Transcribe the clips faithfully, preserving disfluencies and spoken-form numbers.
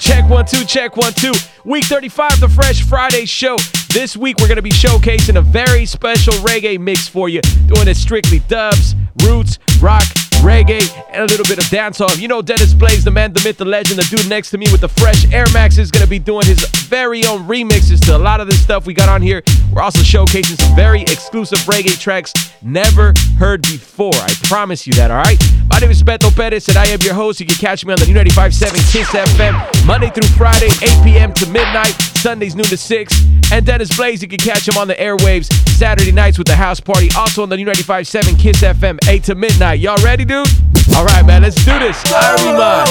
Check one, two, check one, two. Week thirty-five, the Fresh Friday show. This week, we're going to be showcasing a very special reggae mix for you. Doing it strictly dubs, roots, rock, reggae, and a little bit of dancehall. You know Dennis Blaze, the man, the myth, the legend. The dude next to me with the fresh Air Max is going to be doing his very own remixes to a lot of this stuff we got on here. We're also showcasing some very exclusive reggae tracks never heard before. I promise you that, all right? My name is Beto Perez, and I am your host. You can catch me on the new ninety-five point seven Kiss F M, Monday through Friday, eight p.m. to midnight, Sundays noon to six. And Dennis Blaze, you can catch him on the airwaves Saturday nights with the house party, also on the new ninety-five point seven Kiss F M, eight to midnight. Y'all ready, dude? All right, man, let's do this. Ariman.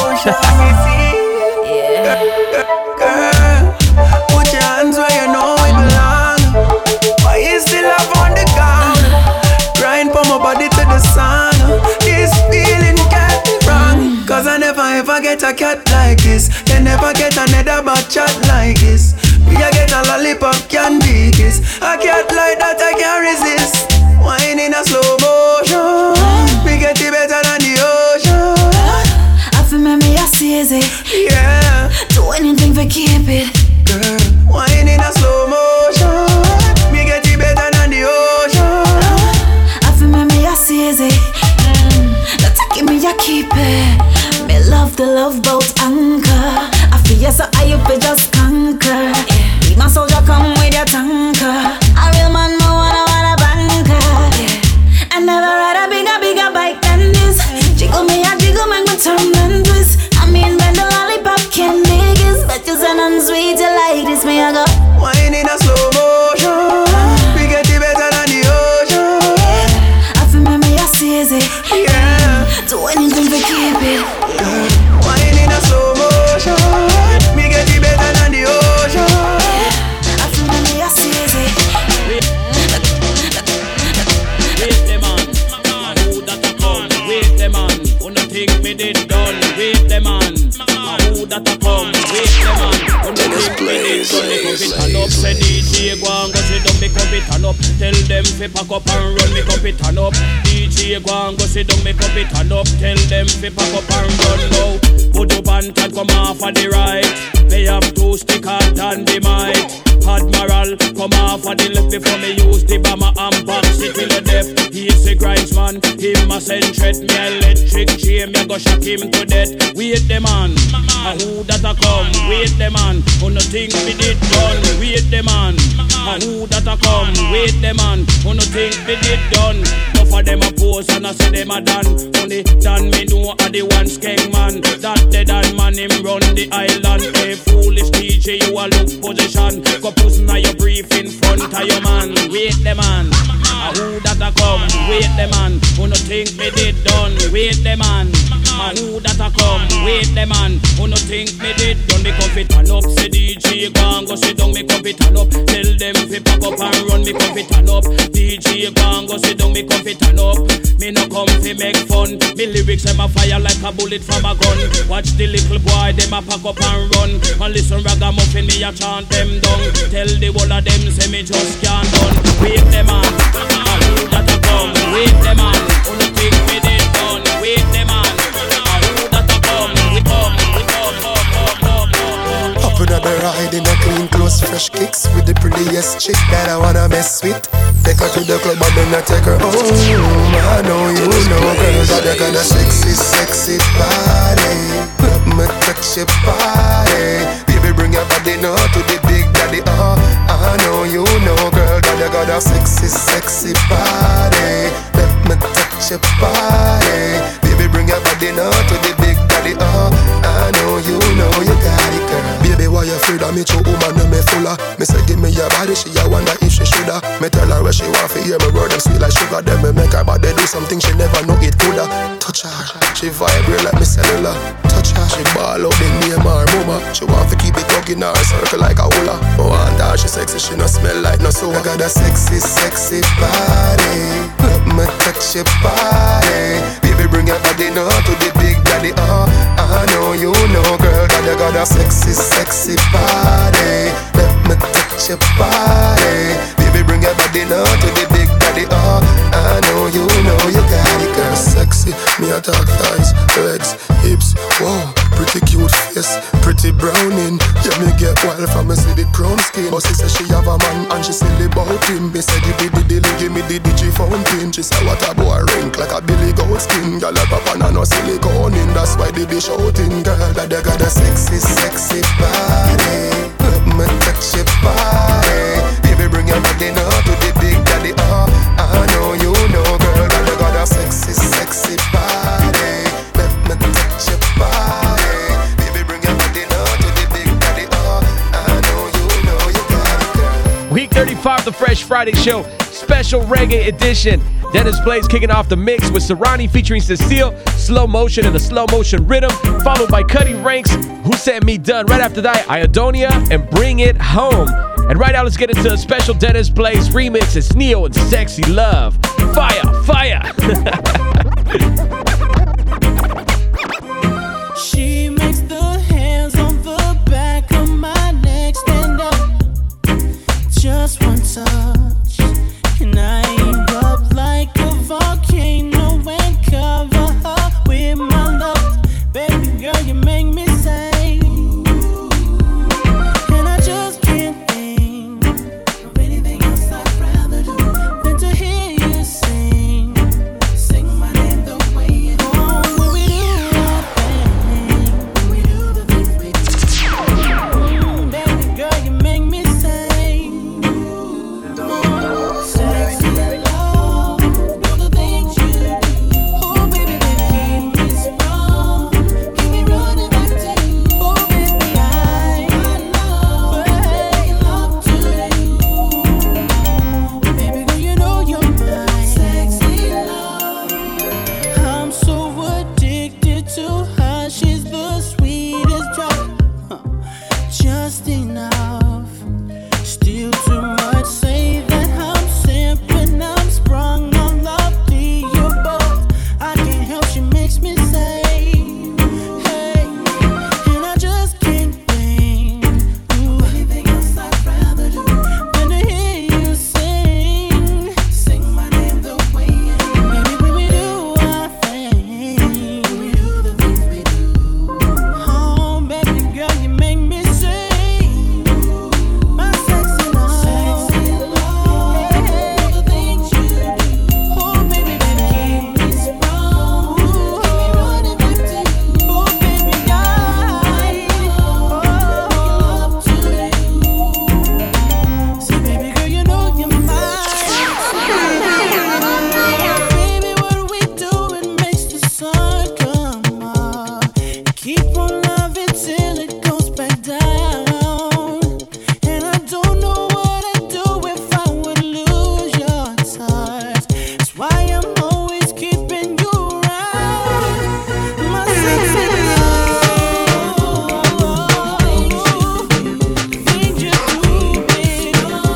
Yeah. Girl, put your hands where you know it belong. Why you still have on the gun? Grind for my body to the sun. This feeling can't be wrong. Cause I never ever get a cat like this. You never get another bad chat like this. We a get a lollipop can be kiss. A cat like that I can't resist. Wine in a slow motion. We get it better than the ocean. I feel me, I see it. Yeah. Do anything for keep it. Girl, wine in a slow motion. We get it better than the ocean. I feel me, I see it. Don't take me, I keep it. Me love the love boat anchor. I feel yes, so I you feel just conquer. Be my soldier, come with your tanker. A real man, no one, I want a banker. I never ride a bigger, bigger bike than this. Jiggle me, I jiggle, make me turn and twist. I mean, when the lollipop can make it, but you sound unsweet, you like this, me I go. Wine in a slow motion. We get it better than the ocean. I feel me, I see it. Yeah. Do anything to keep it. Girl, wine in a slow motion. We get it better than the ocean. I feel me, I see it. Wait the man, who that a come? Wait the man, who no think me did done? Wait the man, who that a come? Wait the man, who no think me did done? Me come fit turn up, say D J go and go sit down. Me come fit turn up, tell them fi pack up and run. Me come fit turn up, D J go and go sit down. Me come fit turn up, tell them fi pack up and run now. Put up and come off of the right. They have two stick hard and the mic. Admiral, come off of the left before me use the bomber and box it till the death. He's a grinds man, him a send threat. Me electric chain, me go shock him to death. Wait the man, a who that a come? Wait the man, who no think me did done? Wait the man, a who that a come? Wait the man, who no think me did done? Enough of them a pose and I say them a done. Only done me know a the one skeng man. That dead and man him run the island. Hey foolish D J, you a look position. Go pussy now you brief in front of your man. Wait the man, a who that a come? Wait the man, who no think me did done? Wait the man, a who that a come? Wait the man, who no think me did done? Me come fit turn up, say D J go and go sit down. Me come fit turn up, tell them fi pack up and run. Me come fit turn up, D J go and go sit down. Me come fit turn up, me no come fi make fun. Me lyrics them a fire like a bullet from a gun. Watch the little boy them a pack up and run. And listen ragamuffin me a chant them down. Tell the whole of them say me just can't done. Wait the man, a who that a come? Wait the man, who no think me did done? Wait the man, a who that a come? We come, we come, come, come, come, come. Up in the ride in a clean clothes, fresh kicks with the prettiest chick that I wanna mess with. Take her to the club and then I take her home. I know you know, girl, that I got a sexy, sexy body. Let me touch your body. Baby, bring your body now to the big daddy. Oh, I know you know, girl, that I got a sexy, sexy body. Let me touch your body. Baby, bring your body now to the big daddy. Oh, I know you know, you got it, girl. Baby, why you afraid of me? True woman, no me fuller. Me say give me your body, she a wonder if she shoulda. Me tell her where she want to hear me word them sweet like sugar. Then me make her body do something she never know it coulda. Touch her, she vibrate like me cellular. Touch her, she ball out the name her mama. She want to keep it tugging her circle like a hula. Oh, and her she sexy, she no smell like no soda. I got a sexy, sexy body. Let me touch your body. Baby, bring your body now to the big daddy. Oh, I know you know, girl, that you got a sexy, sexy body. Let me touch your body. Baby, bring your body now to the big daddy. Oh, I know you know you got it, girl. sexy. Me attack thighs, legs, hips. Wow, pretty cute face, pretty browning. Yeah, me get wild from me see the crown skin. But she say she have a man and she silly about him. Me say give me the dilly, give me the digi fountain. She say what a boy rink like a Billy Goat skin. Girl a papa and no silicone in. That's why they be shouting. Girl that they got a sexy, sexy body. Let me touch your body. Baby bring your body now to the big daddy. Oh, I know you know girl that they got a sexy, sexy body. Let me touch your body. Baby bring your body now to the big daddy. Oh, I know you know you got it girl. Week thirty-five, the Fresh Friday Show, special reggae edition. Dennis Blaze kicking off the mix with Serrani featuring Cecile, Slow Motion and the Slow Motion Rhythm, followed by Cuddy Ranks, Who Said Me Done. Right after that, Iodonia and Bring It Home. And right now, let's get into a special Dennis Blaze remix. It's Neo and Sexy Love. Fire, fire. She makes the hands on the back of my neck stand up. Just one touch, and I erupt like a volcano and cover her with my love. Baby girl, you make me say, and I just can't think of anything else I'd rather do than to hear you sing, sing my name the way you do. Oh, when we do our thing, when we do the things we do. Mm, baby girl, you make me say, oh, sexy love, do the things you do. Oh, baby, baby, keep me strong, keep me running back to you. Oh, baby, I love, hey, love to you. Baby girl, you know you're mine. Sexy love, I'm so addicted to her. She's the sweetest drug, huh, just enough. Still too much, say that I'm simping, I'm sprung on love to you both. I can't help, she makes me say, hey, and I just can't think ooh, anything else I'd rather do than to hear you sing, sing my name the way you do. Baby, when we do our thing, when we do the things we do. Oh, baby girl, you make me sing, my sexy love, sexy love, hey, the things you do. Oh, baby, baby, keep me strong, keep me running back to you. Oh, baby, I love to you. See, baby girl, you know you're mine. Baby, what we do, it makes the sun come up. Keep on loving till it goes back down. And I don't know what I'd do if I would lose your touch. That's why I'm always keeping you around. My sexy love, things you do, baby.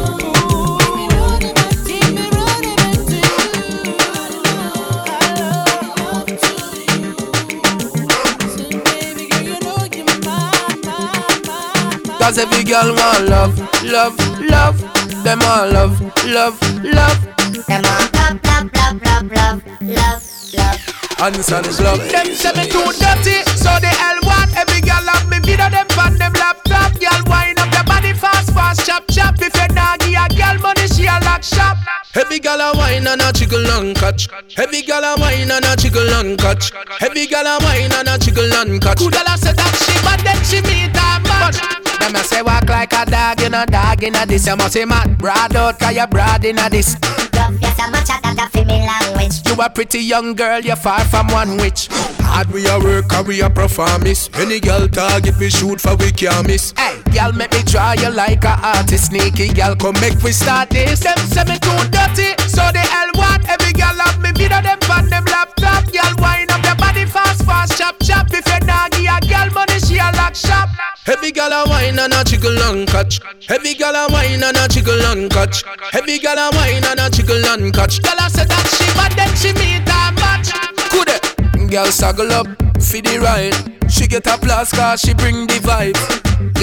Keep me running back to you. I love to you. So baby girl, you know you're mine, mine, mine, mine. Cause every girl want love, love, love. Them all love, love, love. Them all love, love, love, love, love, love, love. Answer this love. Them say me too dirty, so the hell want every girl have me video them on them laptop. Girl wind up your body fast, fast, chop, chop. If you not give a girl money, she a lock shop. Every girl a wine and a jiggle and catch. Every girl a wine and a jiggle and catch. Every girl a wine and a jiggle and catch. Good girl a say that she bad, then she meet a match. Them a say walk like a dog, you know dog in a this. You must say mad, broad out, cause you broad in a this. Love, yes, I'm a chat that a female language. You a pretty young girl, you're far from one witch. Hard we a work and we a perform miss. Any girl target we shoot for we can't miss. Hey, girl make me try you like a artist. Sneaky girl come make we start this. Them say me too dirty, so the hell want every girl have me video them on them laptop. Girl wind up your body fast, fast, chop, chop. If you not give a girl money, she a lock shop. Every girl a wine and a jiggle and catch. Every girl a wine and a jiggle and catch. Every girl a wine and a jiggle and catch. Girl a say that she bad, then she meet a match. Could it? Girl saggle up, for the ride. She get a plus cause she bring the vibe. The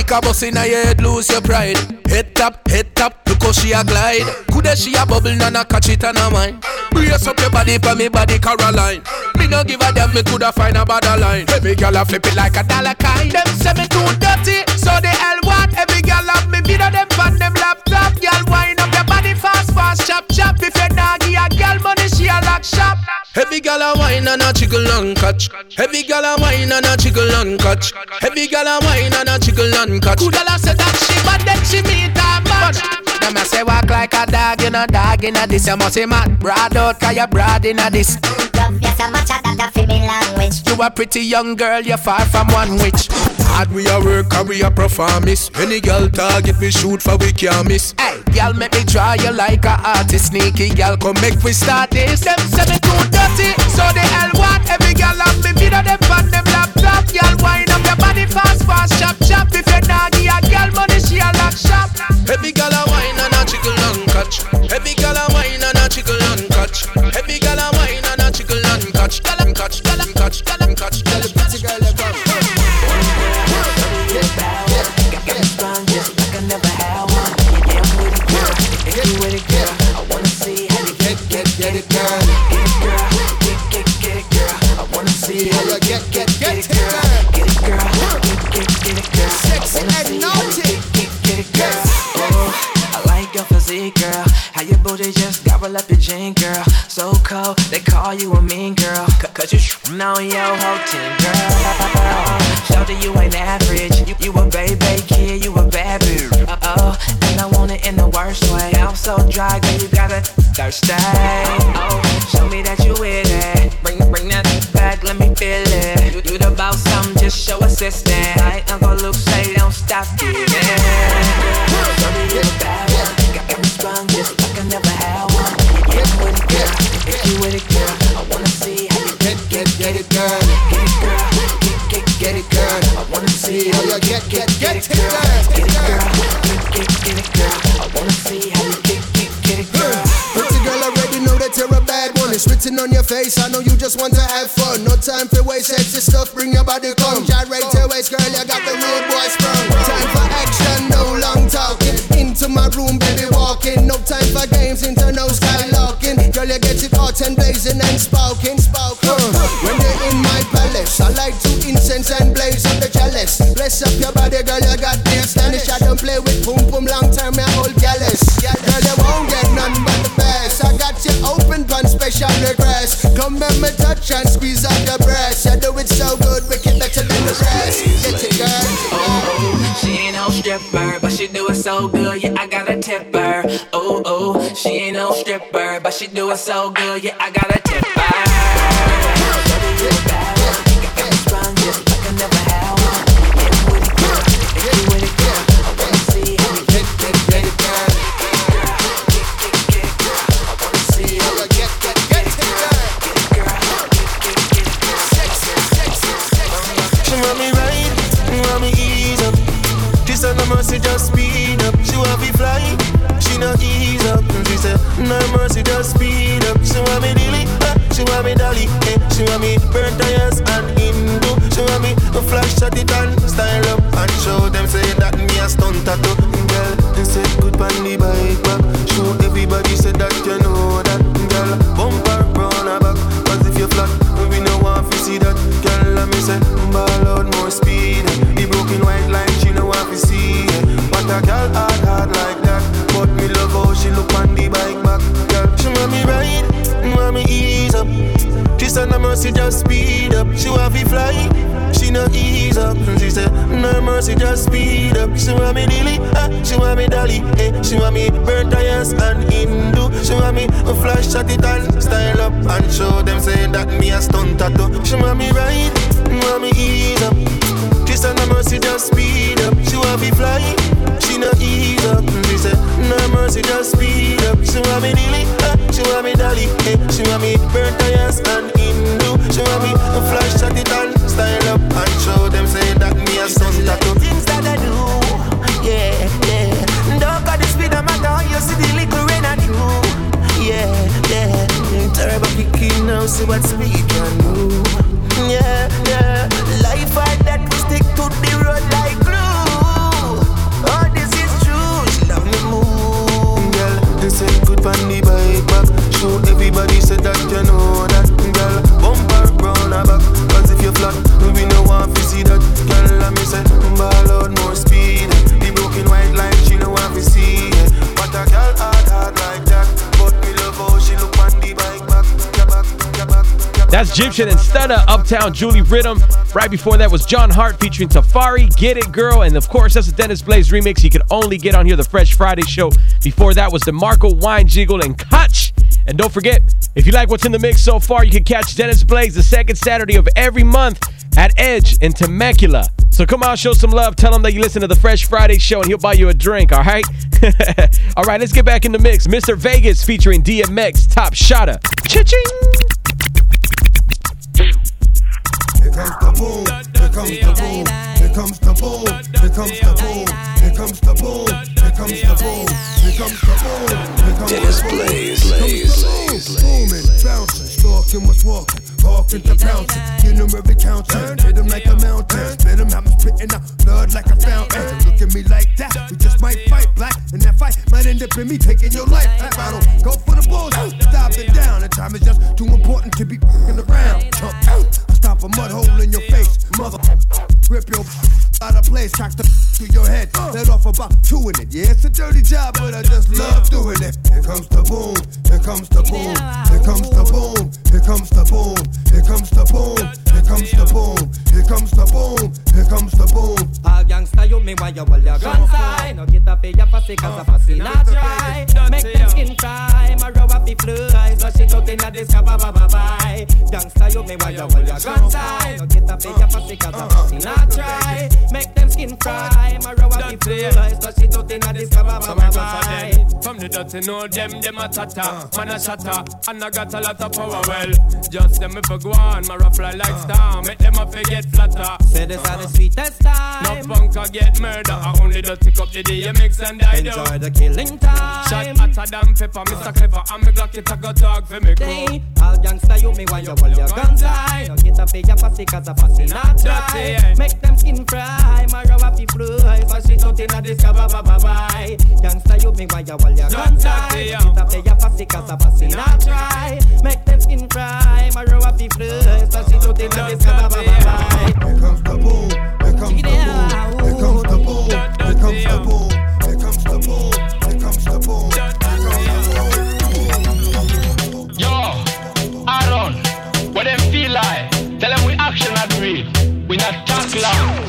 a bus in a head, lose your pride. Head tap, head tap, look how she a glide. Coulda she a bubble, nana catch it on her mind. Brace up your body for me body Caroline. Me no give a damn, me coulda find a better line. Every girl a flip it like a dollar kind. Them say me too dirty, so the hell what? Every girl have me video them on them laptop. Girl wind up your body fast, fast, chop, chop. If you nah give a girl money, she a lock shop. Heavy girl a wine and a jiggle and catch. Heavy girl a wine and a jiggle and catch. Heavy girl a wine and a jiggle and catch. Coulda la say that she bad, then she meet a match. Them a say walk like a dog, you know dog in a this. You must say mad, broad out, cause you broad in a this. Yes, I'm a chat that a female language. You a pretty young girl, you're far from one witch. Hard we a work and we a performance. Any girl target we shoot for we can't miss. Hey, girl make me draw you like a artist. Sneaky girl come make we start this. Them say me too dirty, so the hell what? Every girl have me video them on them laptop. Girl wind up your body fast, fast, chop, chop. If you nah give a girl money, she a lock shop. Heavy girl a wine and a jiggle and catch. Heavy girl a wine and a jiggle and catch. Heavy girl a wine and a jiggle and catch. Girl and catch, girl and catch, girl and catch, girl and catch, girl and catch. Got me strong just like I never had one. Yeah, I'm with it, girl. If you with it, girl, I wanna see how you get, get, get it, girl. Get it, girl. Get, get, get it, girl. I wanna see how you get, get, get it, girl. Get it, girl. Get, get, get it, girl. Sexy and naughty. Get, get it, girl. Oh, I like your physique, girl. How your booty just gobble up your jean, girl. So cold, they call you a mean girl. Cause you sh***ing on your whole team, girl. Show that you ain't average. You, you a baby kid, you a bad bitch. Uh-oh, and I want it in the worst way. I'm so dry, girl, you gotta thirsty. Oh, show me that you with it. Bring, bring that back, let me feel it. You, you the boss, something, just show assistance. Like Uncle Luke say, don't stop giving. Show me you a bad one. Got me strong just like I never had one. Yeah, I'm with it, girl. If you with it, girl, I wanna see how you get, get, get it, girl. Get it, girl. Get, get, get it, girl. I wanna see how you get, get, get it, girl. Get it, girl. Get, get, get it, girl. I wanna see how you get, get, get it, girl. Pretty girl already know that you're a bad one. It's written on your face, I know you just want to have fun. No time for waste, sexy stuff, bring your body come. Gyrate your waist, girl, you got the real boy sprung. Time for action, no long talking. Into my room, baby, walking. No time for games, into no skylocking. Girl, you get it hot and blazing and sparking, sparking. Uh, when you're in my palace, I like to incense and blaze up the chalice. Bless up your body, girl, you got me astonished. I don't play with boom boom long term, me old jealous. Girl, you won't get none but the best. I got you open pan special request. Come and me touch and squeeze out your breast. You do it so good, make it better than the rest. Get it, girl. Oh, she ain't no stripper, but she do it so good, yeah, I gotta tip her. Oh, oh, she ain't no stripper, but she do it so good, yeah, I gotta tip her. Baby, you a bad one. Got me strong just like I never had one. Yeah, I'm with it, girl. If you with it, girl, I wanna see how you get, get, get it, girl. Get, get, get it, girl. I wanna see how you get, get, get it, girl. Get it, girl. Get, get, get it, girl. Sexy, sexy, sexy. She want me right, want me ease up. This and no mercy, just speed up. She want me fly, she no ease up. She said, no mercy, just speed up. She want me dilly, uh, she want me dolly, eh. She want me burn tires and Hindu. She want me to flash at it and style up and show them say that me a stunt tattoo. Girl, they said good on the bike back. Show everybody said that you know that. Girl, bumper round her back. Cause if you flat, we no want to see that. Girl, let me say, ball out more speed. The broken white line, she no want to see. But a girl hard, hard like that. But me love how she look on the bike back. Girl, she want me ride, want me ease up. This and no mercy, just speed up. She want me fly, she no ease up. She said, no mercy, just speed up. She want me dilly, ah, she want me dolly, eh. She want me burn tires and Hindu. She want me flash at it and style up and show them say that me a stunt tattoo. She want me ride, want me ease up. This and no mercy, just speed up. She want me fly, she no ease up. She said, no mercy, just speed up. She want me dilly, ah, she want me dolly, eh. She want me burn tires and Hindu. She want me flash at it and style up and show them say that me a stunt tattoo. Things that I do, yeah, yeah. Don't got the speed, no matter how you see the little rain I do. Yeah, yeah. Turbo kicking now, see what speed can do. Yeah, yeah. Life hard that we stick to the road like glue. Egyptian and Stunna, Uptown Julie Rhythm. Right before that was John Hart featuring Tafari, Get It Girl. And of course, that's a Dennis Blaze remix you could only get on here, the Fresh Friday show. Before that was DeMarco, Wine Jiggle, and Koch. And don't forget, if you like what's in the mix so far, you can catch Dennis Blaze the second Saturday of every month at Edge in Temecula. So come on, show some love. Tell him that you listen to the Fresh Friday show and he'll buy you a drink, all right? All right, let's get back in the mix. Mister Vegas featuring D M X, Top Shotta. Cha-ching! Here comes the boom, here comes the boom, here comes the boom, here comes the boom, here comes the boom, here comes the boom, here comes the boom, here comes Dennis Blaze, Blaze, Blaze, booming, bouncing, stalking what's walking, talking to bouncing, get them every counter, hit them like a mountain, spit them out, I'm spitting out blood like a fountain. Look at me like that, we just might fight black, and that fight might end up in me taking your life. I don't go for the bulls, stop it down, the time is just too important to be f***ing around. Jump out. Stop a mud hole in your face, mother. Rip your out of place, crack the through your head. Let off about two in it. Yeah, it's a dirty job, but I just love doing it. Here comes the boom, here comes the boom, here comes the boom, here comes the boom, here comes the boom, here comes the boom, here comes the boom, here comes the boom. All gangsta, you me why you hold your guns high. No get up in your pussy cause a pussy not dry. Make them skin cry, my row up the fly. So she don't think that this can bye-bye-bye. Gangsta, you me why you hold your guns high. No get up in your pussy cause a pussy not dry. Make them skin fry, my row up the fly. So she don't think that this can bye-bye-bye. From the dirty know them, them a tata. Man a shatter, and I got a lot of power well. Just them if I go on, my rough fly like star. Make them a forget flatter. Say this are the sweetest time. No punk a get murder. I only do tick up the D M X and I do. Enjoy the killing time. Shot hotter than pepper, Mister Clever. And me Glock it a go talk for me crew. All gangsta you me while you hold your guns high. No get up in your pussy cause a pussy not dry. Make them skin fry, my row up the fly. So she don't in a discover bye-bye-bye. Gangsta you me while you hold your guns high. No get up in your pussy cause a pussy not dry. Make them skin fry, my row up the fly. So she don't in a discover bye-bye-bye. Here comes the boom, here comes the boom, here comes the boom, here comes the boom, here comes the boom, here comes the boom, here comes the boom. Yo, Aaron, what them feel like? Tell them we action and read. We not talk long.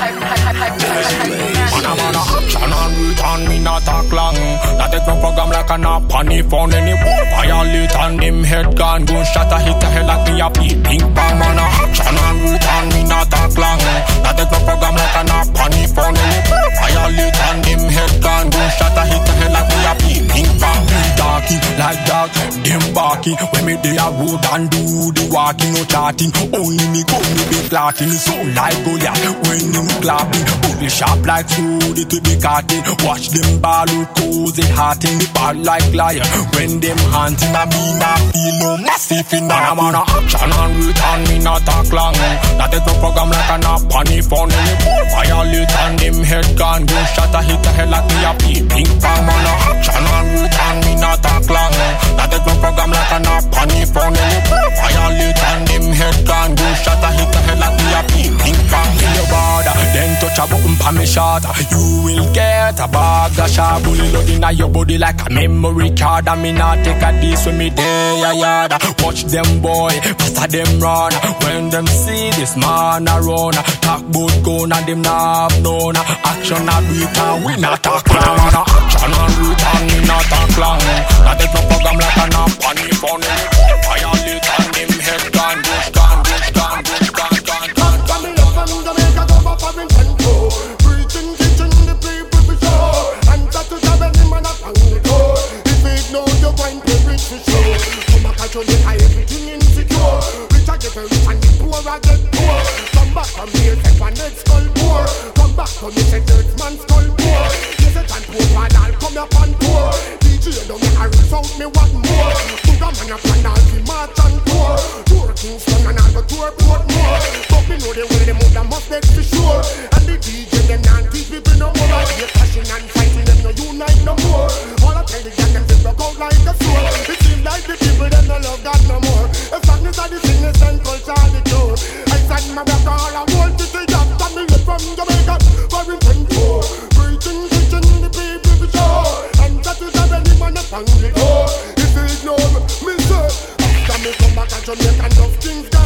Man, I'm on a action and read and me not talk long. Not take no program like a nap on the phone anymore. Violate and him head gun, gunshot a hit the head like me a pee ping pong. Man, a action and read and me not talk long. Not take no program like a nap on the phone anymore. Violate and him head gun, gunshot a hit the head like me a pee ping pong. Darky like dog, them barking. When me dey a road and do the walking, no chatting. Only me come me be plotting. So like Goliath when him clapping. Bully sharp like food to be cutting. Watch them ball who cozy hearting. The ball like lion when them hunting. I me not feel no massive in that. I'm on a action and root and me not talk long. Not take no program like a nap on the phone anymore. Violate and them head gun, gunshot a hit the head like me a pee ping pong. On a action and root and me not talk long. Not take no program like a nap on the phone anymore. Violate and them head gun, gunshot a hit the head like me a pee ping pong. In your border, then touch a button pa me shot. You will get a bag of sharp bullet loading at your body like a memory card. And me not take a this when me there, yeah, yeah. Watch them boy, faster them run. When them see this man a run, talk bout gun and them not have none. Action a beat and we not talk long. Action and root and me not talk long. Not take no program like a nap on the phone. Violate and them head gun, bush gun, bush gun, bush gun, gun, gun. Coming up from Jamaica, go for foreign control. Preaching, teaching the people we show. And that to the any man up on the door. If you ignore your point, they reach the show. Come back and show you how everything insecure. Rich I get rich and the poor I get poor. Come back from here, take one head skull poor. Come back from me, take dirt man skull poor. Yes, it and poor bad, I'll come up on tour. D J don't make a result, me want more. Put a man up and I'll be march and tour. Tour Kingston and I'll go tour Portmore. But me know the way they move, that must make for sure. And the D J them not teach people no more. Like they passion and fighting them no unite no more. All I tell the gang them they broke out like a sword. It seems like the people them no love God no more. If sadness are the sickness and culture the cure. I said my back all I want to see that family from Jamaica. Foreign control. Preaching, teaching the people we show. And that is how any man up on the door. If you ignore me, me say after me come back and Jamaica enough things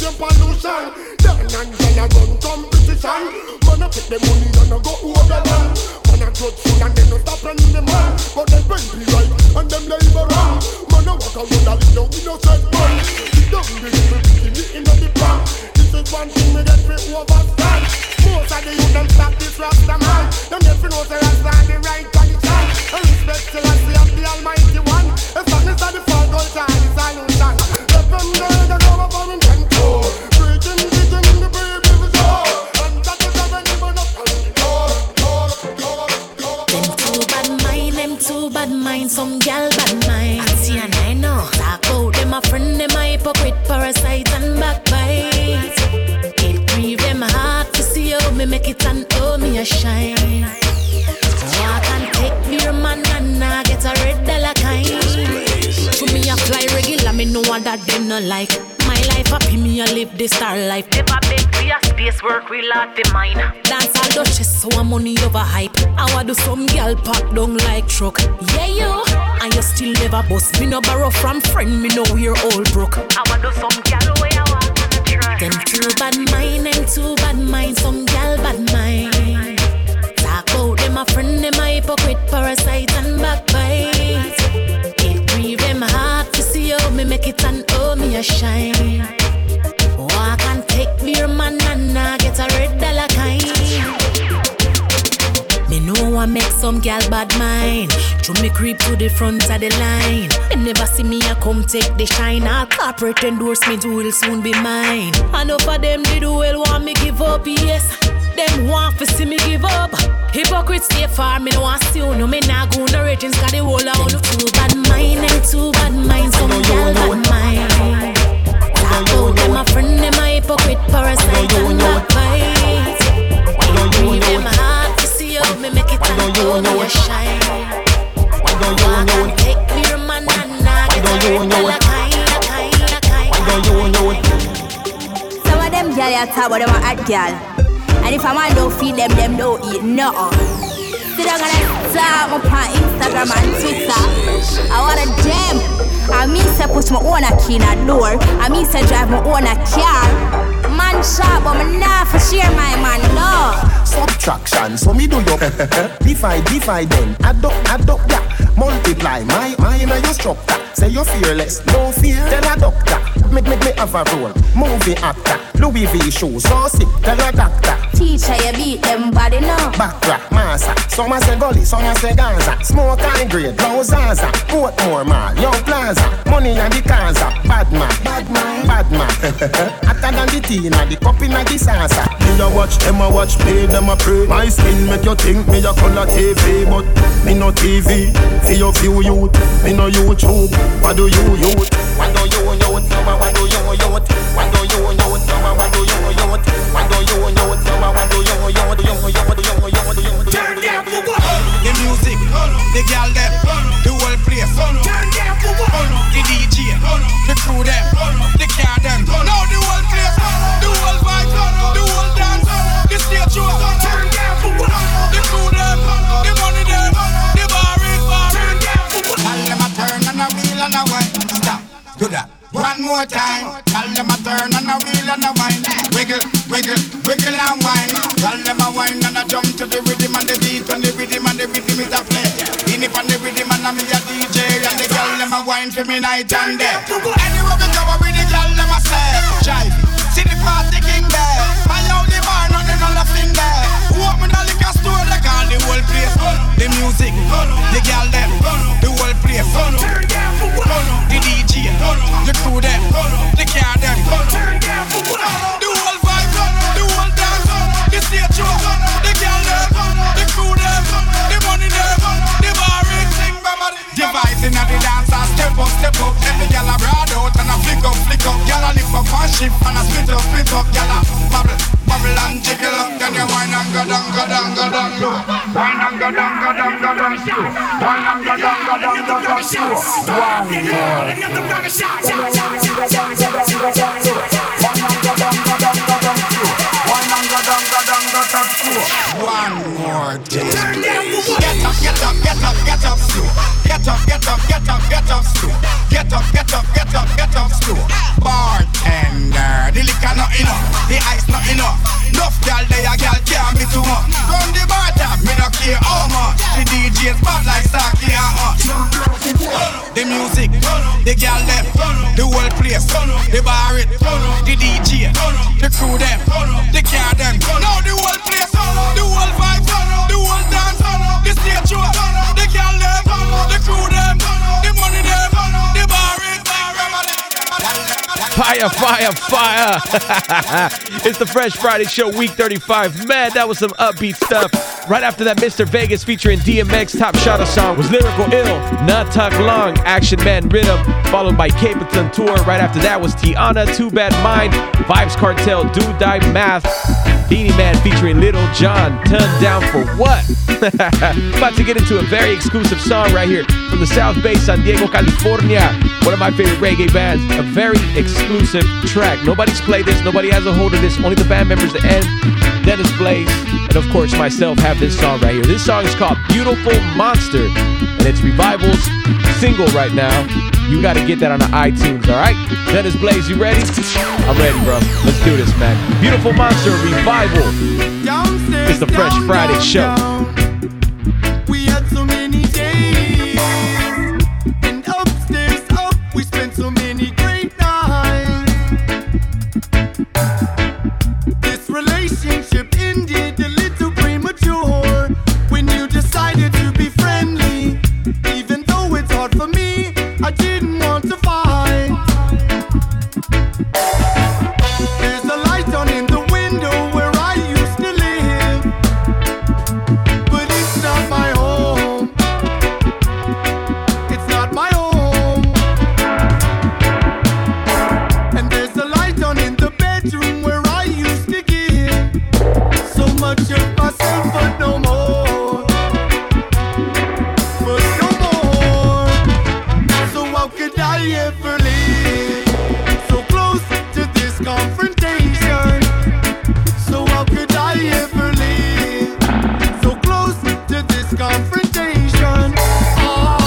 same pollution. Then and then I run competition. Man, I take the money and I go over the land. Man, I grudge food and then I stop running the man. But them pen be right and them labor wrong. Man, I walk around a little innocent man. It don't bring me bikini in the pan. This is one thing me get me overstand. Most of the youth them stop this Rasta man. Them get me know say Rasta and the right condition. And respect till I see of the Almighty One. If that is the fall goal time, the solution. Let them know they go up on control. Preaching, teaching in the baby we show. And that is how many man up on the door. Them too bad mind, them too bad mind. Some gal bad mind. I see and I know. Talk out them a friend, them a hypocrite, parasite and backbite. It grieve them heart to see how me make it and oh me a shine. Walk and take beer man and I get a red dollar kind. To me a fly regular, me know what that them not like. My life happy, me a live the star life. Never beg for your space, work real hard for mine. Dance all duchess, so I'm money over hype. I want do some girl pop down like truck. Yeah you, and you still never bust. Me no borrow from friend, me know you're all broke. I want do some girl way I want to try. Them too bad mind, them too bad mind. Some girl bad mind. Talk out them a friend, them a hypocrite, parasite and backbite. It grieve them heart to see how me make it and oh me a shine. Walk and take beer man and I get a red dollar kind. Me know I make some gal bad mind. To me creep to the front of the line. Them never see me I come take the shine. All corporate endorsement will soon be mine. I know for them they do well want me give up, yes. Them want to see me give up. Hypocrites stay far, me no want see you. No me nah go no ratings, cause the whole of all too bad mind, them too bad mind. Some gal bad mind. Talk out them a friend, them a hypocrite, parasite and backbite. Grieve them heart to see how me make it and how me a shine. Walk and take beer man and I get a red dollar kind, kind, kind. Some of them gal ya talk about them a hot gal. And if a man don't feed them, them don't eat nothing. See them gonna talk up on Instagram and Twitter. I want a gem. I mean say push my own a key in a door. I mean say drive my own a car. Man shop, but me nah for share my man, no. Subtraction, so me do your divide, divide then. Add up, add up, yeah. Multiply, my, mine and your structure. Say you're fearless, no fear. Tell a doctor, make, make me have a role. Movie actor, Louis V shoes, so sick. Tell a doctor. Teacher, you beat them body now. Backtrack, massa. Some a say gully, some a say Gaza. Smoke and grade, blow Zaza. Portmore mall, Young Plaza. Money and the Kaza. Bad man, bad man, bad man. Hotter than the tea, and the cup in the salsa. Me a watch, them a watch, play, them a pray. My skin make you think me a color T V, but me no T V. For your few youth, me no YouTube. What do you youth? What do you youth? What do you youth? What do you youth? What do you youth? What do you youth? What do you youth? Turn down for what? The music, the girl them, the whole place. Turn down for what? The D J, the crew them, the car them. Now the whole place, the whole vibe, the whole dance, the stage show. Turn down for what? The crew them, the money them, the bar is bar. Turn down for what? Tell them a turn and a wheel and a wine. Stop, do that. One more time. Tell them a turn and a wheel and a wine. Wiggle, wiggle, wiggle and wine. Tell them a wine and a jump to the rhythm and the beat and the rhythm and the rhythm is a play. In it and the rhythm and I'm a D J and the girl them a wine for me night and day. Anywhere we go with the girl them a say, jive. See the party king there. Buy out the bar, nothing on the thing there. Open the liquor store like all the whole place. The music, the girl them, the whole place. Turn down for what? The D J, the crew them, the car them. Turn down for what? The whole vibe, the whole dance, the stage show, the girl them, the crew them, the money them, the bar is sing baba. Devising at the dance, step up, step up. Every girl a broad out and a flick up, flick up. Girl a lift up and shift and a split up, split up. Girl a bubble, bubble and jiggle up. Then you wine and go down, go down, go down low. Wine and go down, go down, go down slow. Wine and go down, go down, go down slow. Wow, one more day. Get up, get up, get up, get up slow. Get up, get up, get up, get up slow. Get up, get up, get up, get up slow. Bartender, the liquor J's bad like Starkey and hot. The music, the girl them, the whole place, the bar it, the D J, the crew them, the car them. Now the whole place, the whole vibe, the whole dance, the stage show, the girl them, the crew them, the money them, the bar it. Fire, fire, fire. It's the Fresh Friday Show, week thirty-five. Man, that was some upbeat stuff. Right after that, Mister Vegas featuring D M X Top Shotta song was Lyrical Ill, Not Talk Long, Action Man Rhythm, followed by Capleton Tour. Right after that was Tiana, Too Bad Mind, Vibes Cartel, Do Die Math, Beanie Man featuring Little John, Turned Down for What? About to get into a very exclusive song right here from the South Bay, San Diego, California. One of my favorite reggae bands. A very exclusive track. Nobody's played this. Nobody has a hold of this. Only the band members, the end, Dennis Blaze, and of course myself have this song right here. This song is called Beautiful Monster, and it's Revival's single right now. You got to get that on the iTunes, all right? Dennis Blaze, you ready? I'm ready, bro. Let's do this, man. Beautiful Monster, Revival. It's the Fresh Friday Show. We had so many days, and upstairs up, we spent so many great nights. This relationship ended a little premature when you decided to be friendly. Even though it's hard for me, I didn't want to fight. There's a light on in the window where I used to live, but it's not my home. It's not my home. And there's a light on in the bedroom where I used to give so much of myself, but no more. But no more. So how could I ever live so close to this confrontation? So how could I ever live so close to this confrontation? Oh,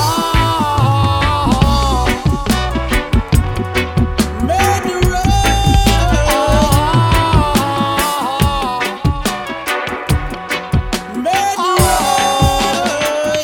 murderer. Murderer.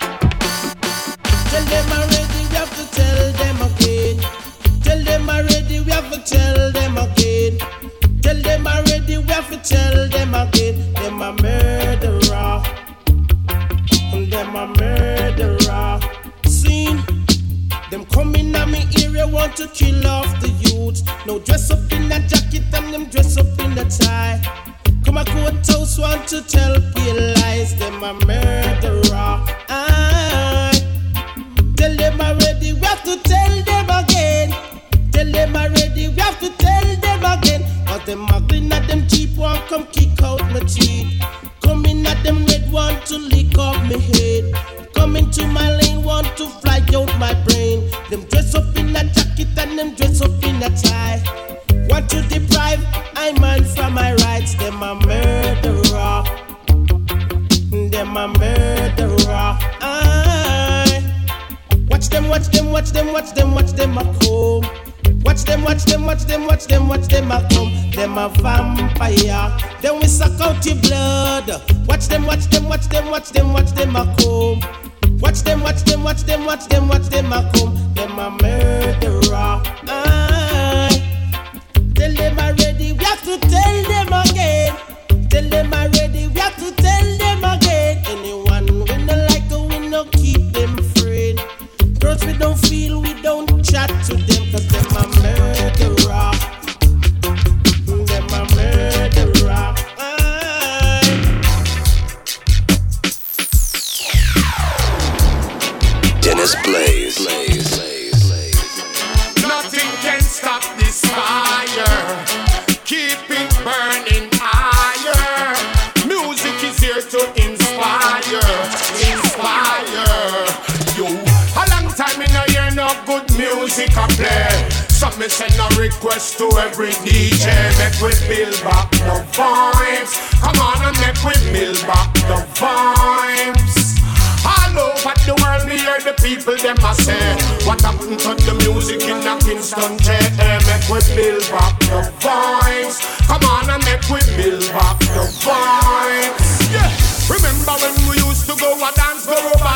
Tell them already, we have to tell them again. Tell them already, we have to tell them again. Tell them already, we have to tell them again. Them a murderer. Them a murderer. Seen them coming at me area, want to kill off the youths. No dress up in a jacket and them dress up in a tie. Come a courthouse, want to tell pale lies. Them a murderer. Aye. Tell them already, we have to tell them again. Tell them already, we have to tell them again. But them muggling at them cheap one, come kick out my teeth. Coming at them red one to lick up my head. Coming to my lane want to fly out my brain. Them dress up in a jacket and them dress up in a tie. Want to deprive I man from my rights. Them a murderer. Them a murderer. Aye. Watch them, watch them, watch them, watch them, watch them a come. Watch them, watch them, watch them, watch them, watch them a come. Them a vampire. Then we suck out your blood. Watch them, watch them, watch them, watch them, watch them a come. Watch them, watch them, watch them, watch them, watch them a come. Them a murderer. Aye. Tell them already, we have to tell them again. Tell them already, we have to tell them again. Anyone we no like, we no keep them friend. Girls we don't feel, we don't chat to them, cause them a murderer. Them a murderer. Aye. Dennis Blaze. Nothing can stop this fire. Keep it burning higher. Music is here to inspire, inspire you. A long time in a year, no good music I play. So me send a request to every D J. Make we build back the vibes. Come on and make we build back the vibes. All over the world, we hear the people them a say, what happened to the music in a Kingston J A? Make we build back the vibes. Come on and make we build back the vibes. Yeah. Remember when we used to go a dance, go over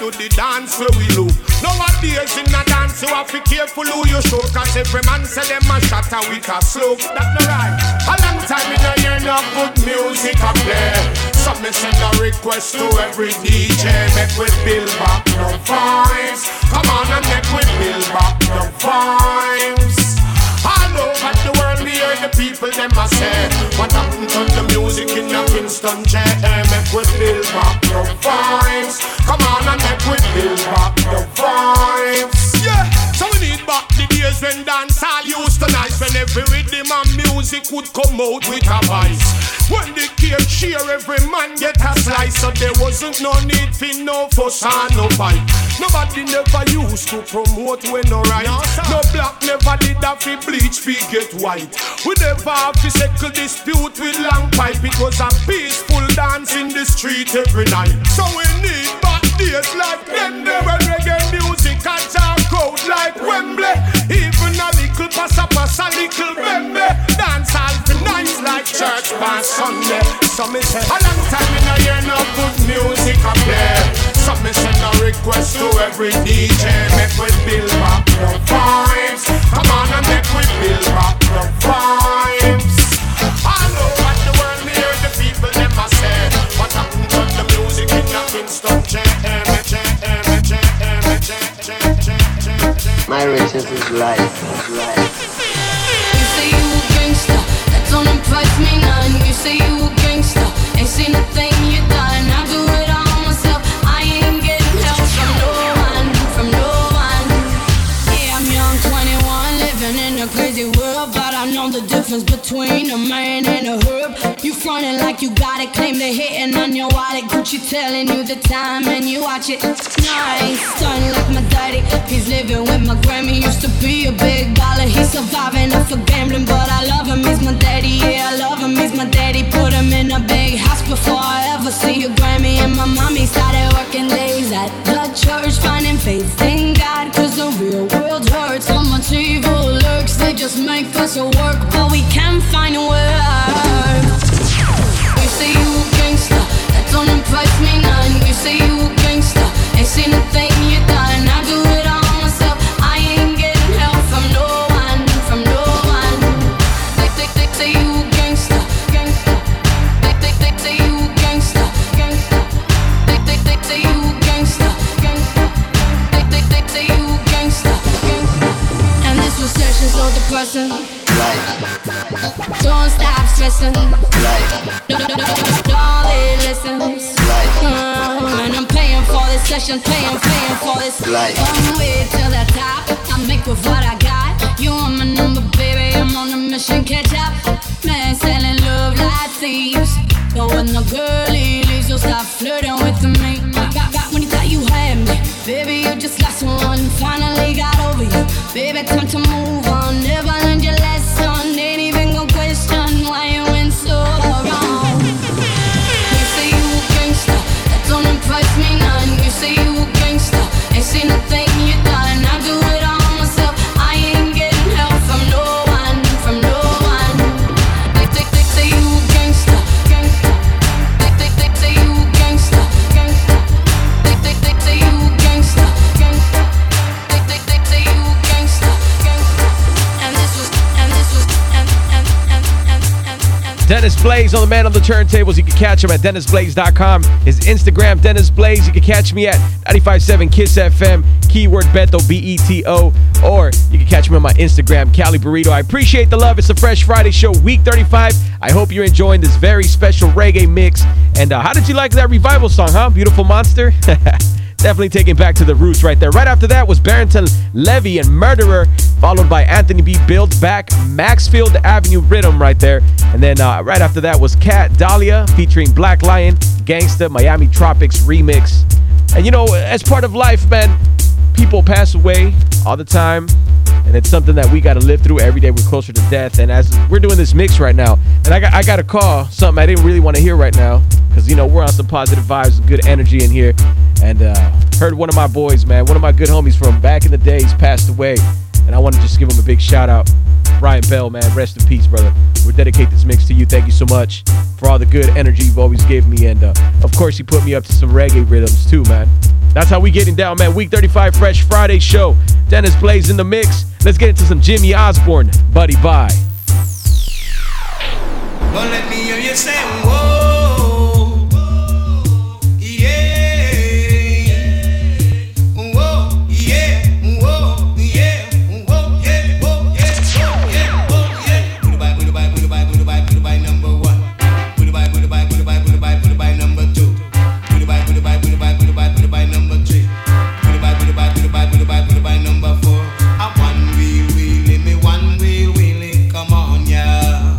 do the dance where we look. Nowadays in a dance you have to be careful who you show, cause every man say them a shatter with a slope. That's not right. A long time in a year no good music a play. So me send a request to every D J, make we build back the vibes. Come on and make we build back the vibes. All over the world we hear the people them a say, what happened to the music in the Kingston J M? Make we build back the vibes. Come on and make we build back the vibes. Yeah, so we need back the days when dance all used to nice, when every rhythm and music would come out with a voice. When the cake share, every man get a slice, so there wasn't no need for no fuss and no fight. Nobody never used to promote when no right. No black never did have to bleach fi get white. We never have to settle dispute with long pipe. It was a peaceful dance in the street every night. So we need back days like them. Never reggae music and talk out like Wembley. Even a little passa passa, little bembe. Dance all for nice like church on Sunday. So me say a long time in a year no good music a play. So me send a request to every D J, make we build back the vibes. Come on and make we build back the vibes. All over the world we hear the people them a say, what happened to the music in the Kingston J M, J M, J M, J M, J M. My riches is life, is life. You say you a gangster, that don't impress me none. You say you a gangster, ain't seen a thing you done. I do it all myself, I ain't getting help from no one, from no one. Yeah, I'm young, twenty-one, living in a crazy world, but I know the difference between a man and a herb. You frontin' like you got it, claim they hitting on your wallet. Gucci telling you the time and you watch it. No, I ain't stunning like my daddy. He's living with my Grammy, used to be a big baller. He's surviving up for gambling, but I love him, he's my daddy. Yeah, I love him, he's my daddy. Put him in a big house before I ever see a Grammy. And my mommy started working days at the church, finding faith in God, cause the real world hurts. So much evil lurks, they just make us work, but we can't find a word. You say you a gangster, that don't impress me none. You say you a gangster, ain't seen a thing you done. I do it all myself, I ain't getting help from no one, from no one. They, they, they say you a gangster, gangster. They, they, they say you a gangster, gangster. They, they, they say you a gangster, gangster. They, they, they say you a gangster, gangster. And this recession's so depressing. Don't stop stressing. All they listen. Mm, and I'm paying for this session, paying, paying for this. One way to the top, I make with what I got. You want my number, baby, I'm on a mission, catch up. Man, selling love like thieves. But when the girlie leaves, you'll stop flirting with me. Got, got when you thought you had me. Baby, you just lost one, finally got over you. Baby, time to move on, never learned your lesson. Ain't even gon' question why you went so wrong. You say you a gangster, that don't impress me none. You say you a gangster, ain't seen a thing you done. I do it all myself, I ain't getting help from no one, from no one. They, they, they say you a gangster, gangster. They, they, they say you a gangster, gangster. They, they, they say you a gangster, gangster. They, they, they say you a gangster, gangster. And this was, and this was, and, and, and, and, and, and. Dennis Blaze on the man on the turntables. You can catch him at dennis blaze dot com. His Instagram, Dennis Blaze. You can catch me at ninety-five point seven Kiss F M, keyword Beto, B E T O. Or you can catch me on my Instagram, Cali Burrito. I appreciate the love. It's the Fresh Friday Show, week thirty-five. I hope you're enjoying this very special reggae mix. And uh, how did you like that revival song, huh? Beautiful Monster? Definitely taking back to the roots right there. Right after that was Barrington Levy and Murderer, followed by Anthony B. Build Back, Maxfield Avenue Rhythm right there. And then uh, right after that was Cat Dahlia featuring Black Lion, Gangsta, Miami Tropics remix. And you know, as part of life, man, people pass away all the time. And it's something that we got to live through every day. We're closer to death. And as we're doing this mix right now, and I got I got a call, something I didn't really want to hear right now, because, you know, we're on some positive vibes and good energy in here. And uh, heard one of my boys, man, one of my good homies from back in the days passed away. And I want to just give him a big shout out. Brian Bell, man, rest in peace, brother. We'll dedicate this mix to you. Thank you so much for all the good energy you've always given me. And, uh, of course, you put me up to some reggae rhythms, too, man. That's how we getting down, man. Week thirty-five Fresh Friday show. Dennis Blaze in the mix. Let's get into some Jimmy Osborne. Buddy Bye. Well, let me hear you say, whoa, yeah, whoa, yeah, whoa, yeah, whoa, yeah, whoa, yeah, whoa, yeah. Put it by, put it by, put it by, put it by, put it by number one. Put it by, put it by, put it by, put it by, put it by number two. Put it by, put it by, put it by, put it by, put it by number three. Put it by, put it by, put it by, put it by, put it by number four. A one wheel wheelie, me one wheel wheelie, come on, yeah.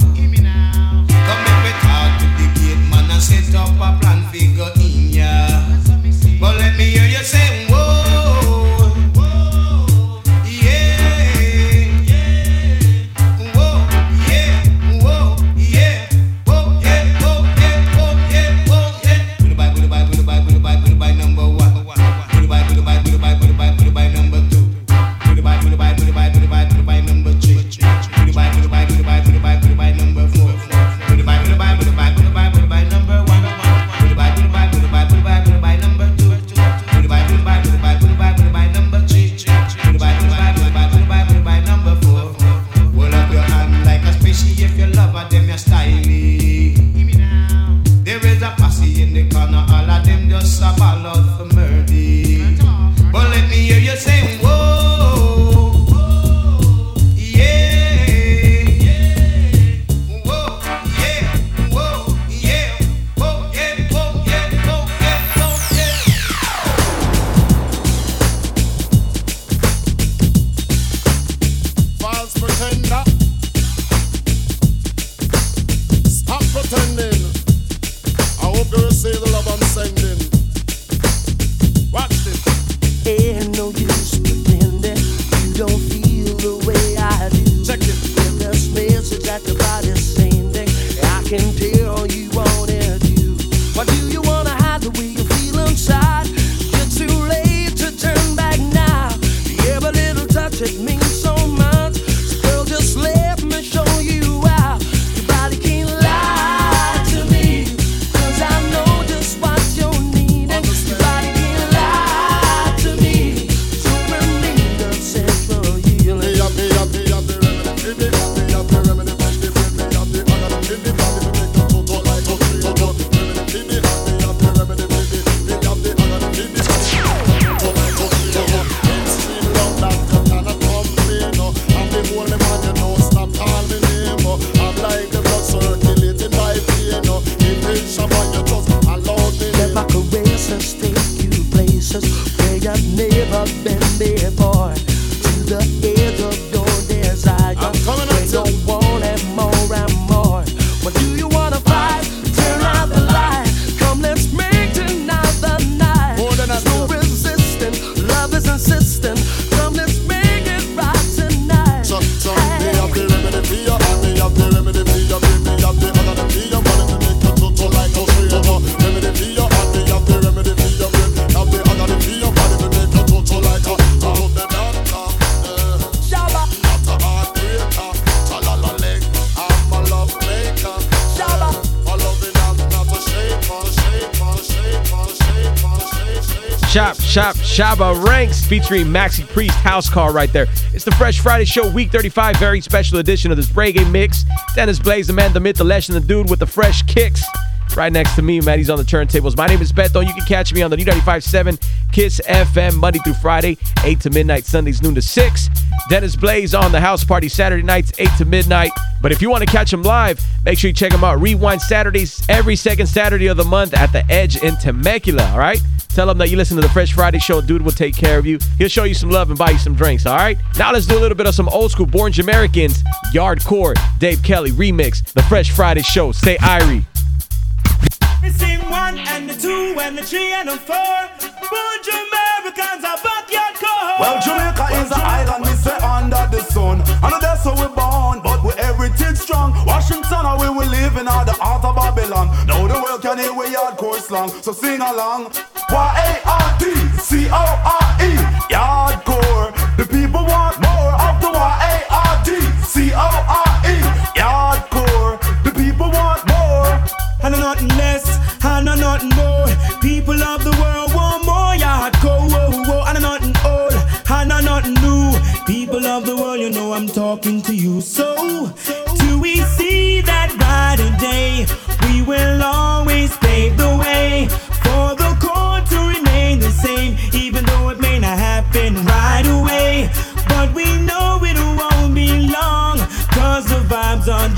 Set up a plan, figure in ya. But let me hear you say, whoa, whoa, yeah, whoa, yeah, whoa, yeah, whoa, yeah, whoa, yeah, whoa, yeah, whoa, yeah. Put it by, put it by, put it by, put it by, put it by number one. Put it by, put it by, put it by, put it by, put it by number two. Put it by, put it by, put it by, put it by, put it by number three. Put it by, put it by, put it by, put it by, put it by number four. Put it by, put it by, put it by, put it by, put it by number one. Put it by, put it by, put it by, put it by, put it by number two. Put it by, put it by, put it by, put it by, put it by number three. Put it by, put it by, put it by, put it by, put it by number four. Hold up your hand like a species if you love her, them your stylish. There is a posse in the corner, all of them just a ball out for murder. But let me hear you say, whoa, yeah. Say the love I'm sending. Watch this. Ain't no use pretending you don't feel the way I do. Check it. If there's message that your body's sending, I can tell you want it you. Why do you wanna hide the way you feel inside? You're too late to turn back now. Every little touch it means so much. So girl, just let me show you out. Your body can't lie to me, 'cause I know what you're needing. Your body can't lie to me. So bring me the central healing. Me up, me up, me up, the remedy. Me up, me up, the remedy. Me up, me up, the remedy. Me body to make the total like a total remedy. Me up, me up, the remedy. Me up, the remedy. Me total like a total. It's been long that you cannot come me, no. I'm the only man you know. Stop calling me name, no. I'm like the blood circulating my vein, no. It reach someone you just allow me. Let my caresses take you places where you've never been before. To the edge of your desire. I'm coming where you want it more and more. What do you wanna fight? Turn out the light. Come, let's make tonight the night. More than There's no resisting. Love is insistent. Come, let's make it right tonight. So, so me have the remedy for you, and me have the remedy for you. Me have the other for you. Wanna to make you total like a traitor. Remedy for you, and me have the remedy for you. Have the other for you. Wanna to make you total like a total the doctor. Shabba, not a heartbreaker. Talala leg, I'm a love maker. shabba. A loving and not a shaper, shaper, shaper, shaper, shaper. Shop, Shop, Shabba Ranks featuring Maxi Priest, House Call right there. It's the Fresh Friday show, week thirty-five, very special edition of this reggae mix. Dennis Blaze, the man, the myth, the legend, the dude with the fresh kicks. Right next to me, man, he's on the turntables. My name is Beto. You can catch me on the new ninety-five point seven Kiss F M Monday through Friday, eight to midnight, Sundays noon to six. Dennis Blaze on the house party Saturday nights, eight to midnight. But if you want to catch him live, make sure you check him out. Rewind Saturdays, every second Saturday of the month at the Edge in Temecula, all right? Tell him that you listen to the Fresh Friday show. Dude will take care of you. He'll show you some love and buy you some drinks, all right? Now let's do a little bit of some old school Born Jamaicans, Yardcore, Dave Kelly remix, the Fresh Friday show. Say Irie. We sing one and the two and the three and the four. Born Jamaicans are backyard core. Well, Jamaica is an island, we say under the sun. And that's how we're born, but we everything strong. Washington, or we will live in all the heart of Babylon. Now the world can hear we hardcore slang, so sing along. Y A R D C O R E, Yardcore. The people want more of the Y A R D C O R E, Yardcore. The people want more. And nothing less, and nothing more. People of the world want more hardcore.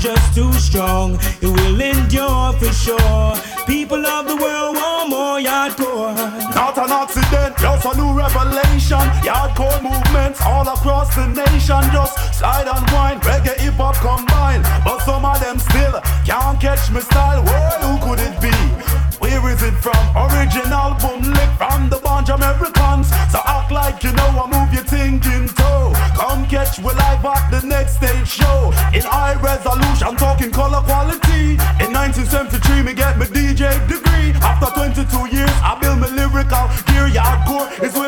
just too strong. It will endure for sure. People of the world want more hardcore. Not an accident, just a new revelation. Hardcore movements all across the nation. Just slide and wind, reggae, hip hop combined. But some of them still can't catch me style. Well, who could it be? Where is it from? Original boom lick from the bunch Americans. So act like you know I move your thinking toe. Come catch we live at the next stage show. In high resolution, talking color quality. In nineteen seventy-three, me get my D J degree. After twenty-two years, I build my lyrical gear. Hardcore is